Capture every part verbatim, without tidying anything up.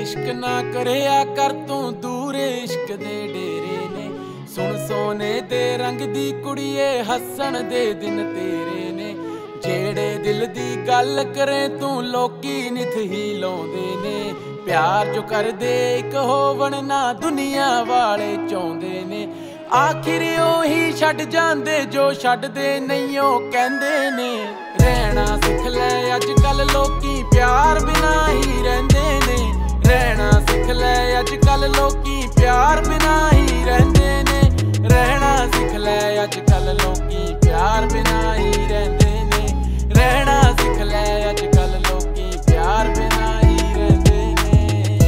इश्क ना करिया कर तू दूर इश्क दे डेरे ने। सुन सोने दे रंग दी कुड़िए हसन दे दिन तेरे ने। जेड़े दिल दी गल करे तू लोकी निथ ही लाउंदे ने। प्यार जो कर दे इक होवण ना दुनिया वाले चाहुंदे ने। आखिर ओही छड्ड जांदे जो छड्डदे नहीं ओ कहंदे ने। रहना सिख ले अज कल लोकी प्यार बिना ही रहिंदे ने। रहना सिख ले अज कल लोकी प्यार बिना ही रहिंदे ने। रहना सिख ले अज कल लोकी प्यार बिना ही रहिंदे ने। रहना सिख ले अज कल लोकी प्यार बिना ही रहिंदे ने।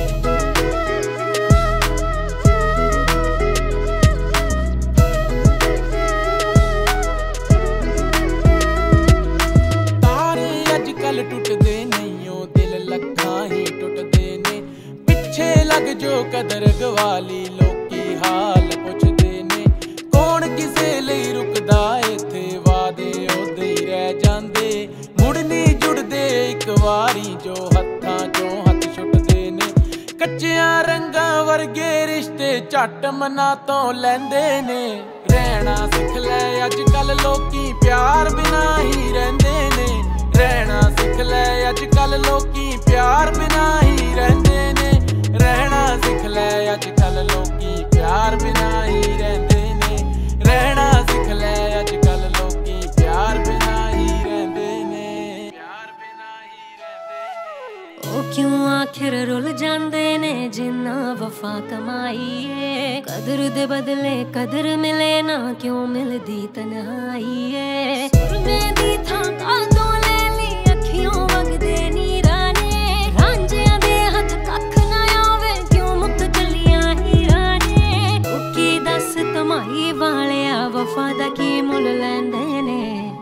तारे अज कल टुटदे नहीं ओ दिल लखां ही टुटदे ने। पिछे लग जो कदर गवाली लोकी हाल पुछदे ने। कौन किसे लई रुकदा इत्थे वादे ओदे ही रह जांदे। मुड़ नहीं जुड़दे इक वारी जो हत्थां चों हत्थ छुटदे ने। कच्चियां रंगां वर्गे रिश्ते झट मना तो लैंदे ने। रहना सिख ले अज कल लोकी प्यार बिना ही रहिंदे ने। रहना सिख ले अज कल लोकी प्यार बिना ही रहिंदे ने। रहना सिख ले अज कल लोकी प्यार बिना ही रहिंदे ने। रहना सिख ले अज कल लोकी प्यार बिना ही रहिंदे ने। प्यार बिना ही रहिंदे ने। ओ क्यों आखिर रुल जांदे ने जिन्ना वफा कमाई है। कदर दे बदले कदर मिले ना क्यों मिलदी तन्हाई है। सुरमे दी थां कादों ले ली अखियों वगदे नीरां ने। रांझियां दे हथ कख ना आवे क्यों मुक चलियां हीरां ने। तू की दस कमाई वालिया वफा दा की मुल लैंदे ने।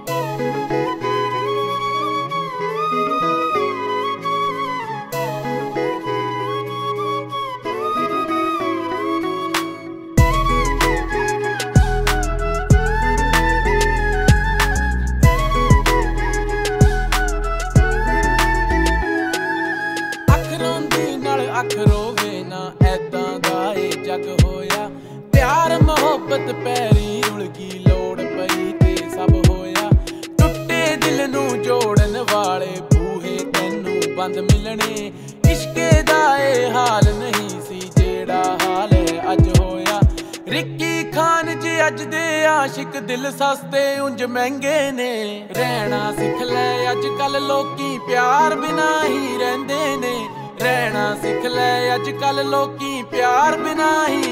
अख रोवे ना ऐदां दा ए जग होया। प्यार मोहब्बत पैरी रुलगी लोड़ पई ते सब होया। टुटे दिल नू जोड़न वाले बूहे तैनू बंद मिलने। इश्के दा ए हाल नहीं सी जेड़ा हाल है अज होया। रिक्की खान जे अज दे आशिक दिल सस्ते उंज महंगे ने। रहना सिख ले अज कल लोकी प्यार बिना ही रहिंदे ने। रहना सिख ले अज कल लोकी प्यार बिना ही